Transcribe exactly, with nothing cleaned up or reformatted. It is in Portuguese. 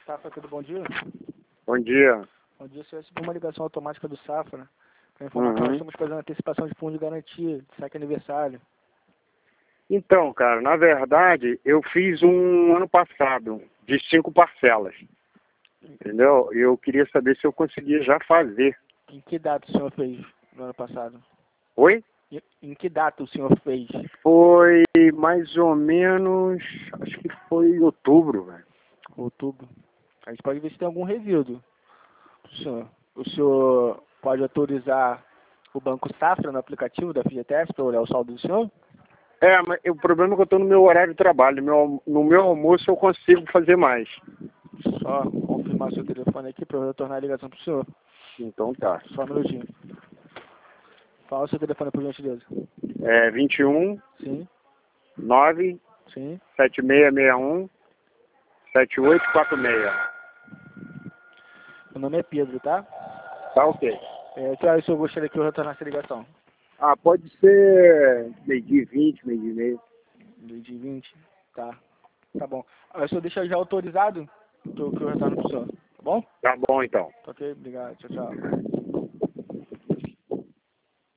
Safra, tudo bom dia? Bom dia. Bom dia, senhor. Recebeu uma ligação automática do Safra para informar que Uhum. nós estamos fazendo antecipação de fundo de garantia, de saque aniversário. Então, cara, na verdade, eu fiz um ano passado, de cinco parcelas. Entendeu? Eu queria saber se eu conseguia já fazer. Em que data o senhor fez no ano passado? Oi? E- Em que data o senhor fez? Foi mais ou menos, acho que foi em outubro, velho. Outubro. A gente pode ver se tem algum resíduo. O senhor, o senhor pode autorizar o Banco Safra no aplicativo da F G T S para olhar o saldo do senhor? É, mas o problema é que eu tô no meu horário de trabalho. Meu, no meu almoço eu consigo fazer mais. Só confirmar seu telefone aqui para eu retornar a ligação para o senhor. Então tá. Só um minutinho. Fala o seu telefone, por gentileza. É vinte e um, Sim, nove, sim. sete seis seis um, sete oito quatro seis. Meu nome é Pedro, tá? Tá ok. É, que horas o senhor gostaria que eu retornasse a ligação? Ah, pode ser meio-dia e vinte, meio-dia e meio. meio-dia e vinte? Tá. Tá bom. Aí o senhor deixa já autorizado que eu, que eu retorno pro senhor, tá bom? Tá bom então. Tá ok? Obrigado. Tchau, tchau.